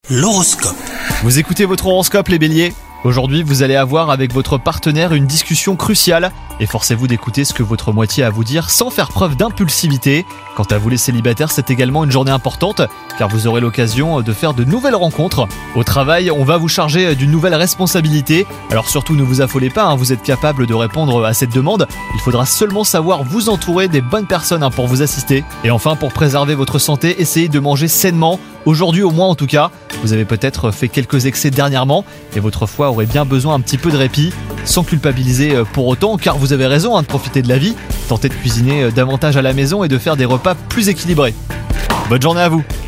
L'horoscope. Vous écoutez votre horoscope les béliers ? Aujourd'hui, vous allez avoir avec votre partenaire une discussion cruciale. Efforcez-vous d'écouter ce que votre moitié a à vous dire sans faire preuve d'impulsivité. Quant à vous les célibataires, c'est également une journée importante car vous aurez l'occasion de faire de nouvelles rencontres. Au travail, on va vous charger d'une nouvelle responsabilité. Alors surtout ne vous affolez pas, vous êtes capable de répondre à cette demande. Il faudra seulement savoir vous entourer des bonnes personnes pour vous assister. Et enfin, pour préserver votre santé, essayez de manger sainement. Aujourd'hui au moins en tout cas, vous avez peut-être fait quelques excès dernièrement et votre foie aurait bien besoin un petit peu de répit, sans culpabiliser pour autant, car vous avez raison de profiter de la vie. Tentez de cuisiner davantage à la maison et de faire des repas plus équilibrés. Bonne journée à vous!